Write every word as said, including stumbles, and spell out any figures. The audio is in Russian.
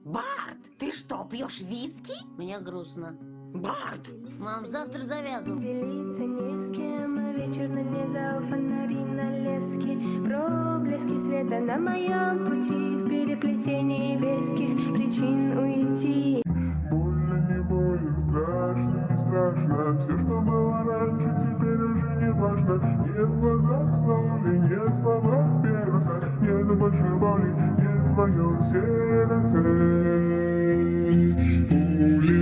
Барт, ты что, пьешь виски? Мне грустно. Барт! Мам, завтра завязывай. Делиться не с кем, вечер нанизал фонари на лески, проблески света на моем пути, в переплетении веских причин уйти. Больно, не больно, страшно, не страшно, все, что было раньше, теперь уже не важно. Нет в глазах соли, нет в словах перца, нет больше боли, нет в моем сердце.